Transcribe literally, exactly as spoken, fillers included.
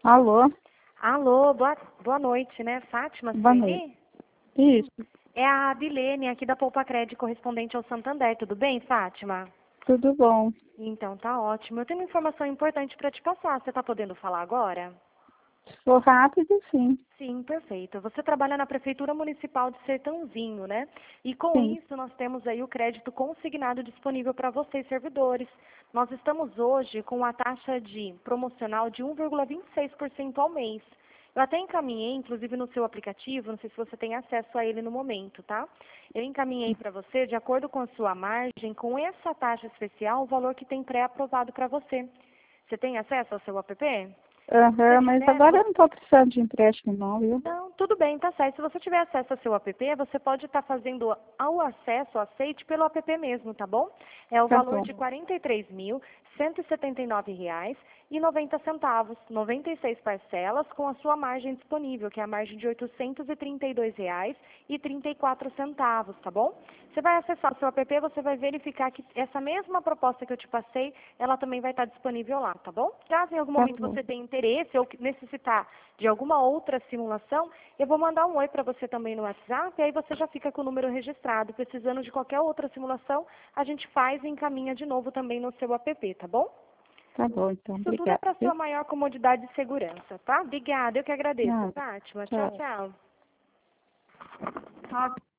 Alô? Alô, boa, boa noite, né? Fátima, Boa Sueli? noite. Isso, É a Adilene, aqui da Poupa Crédito, correspondente ao Santander. Tudo bem, Fátima? tudo bom. Então, tá ótimo. Eu tenho uma informação importante para te passar. Você tá podendo falar agora? Se for rápido, sim. Sim, perfeito. Você trabalha na Prefeitura Municipal de Sertãozinho, né? E com Sim. isso, nós temos aí o crédito consignado disponível para vocês, servidores. Nós estamos hoje com a taxa de promocional de um vírgula vinte e seis por cento ao mês. Eu até encaminhei, inclusive no seu aplicativo, não sei se você tem acesso a ele no momento, tá? Eu encaminhei para você, de acordo com a sua margem, com essa taxa especial, o valor que tem pré-aprovado para você. Você tem acesso ao seu app? Se você Aham, mas tiver, agora eu você não estou precisando de empréstimo não, viu? não, tudo bem, tá certo. Se você tiver acesso ao seu app, você pode estar fazendo ao acesso, ao aceite pelo app mesmo, tá bom? É o Tá valor bom. de quarenta e três mil, cento e setenta e nove reais e noventa centavos, noventa e seis parcelas com a sua margem disponível, que é a margem de oitocentos e trinta e dois reais e trinta e quatro centavos, tá bom? Você vai acessar o seu app, você vai verificar que essa mesma proposta que eu te passei, ela também vai estar disponível lá, tá bom? Caso em algum Tá momento bom. você tenha interesse ou que necessitar de alguma outra simulação, eu vou mandar um oi para você também no WhatsApp, e aí você já fica com o número registrado. Precisando de qualquer outra simulação, a gente faz e encaminha de novo também no seu app, tá bom? Tá bom, então. Isso tudo é Obrigada, para viu? sua maior comodidade e segurança, tá? Obrigada, eu que agradeço, Nada. Fátima. Tchau, Tchau. tchau. Tchau.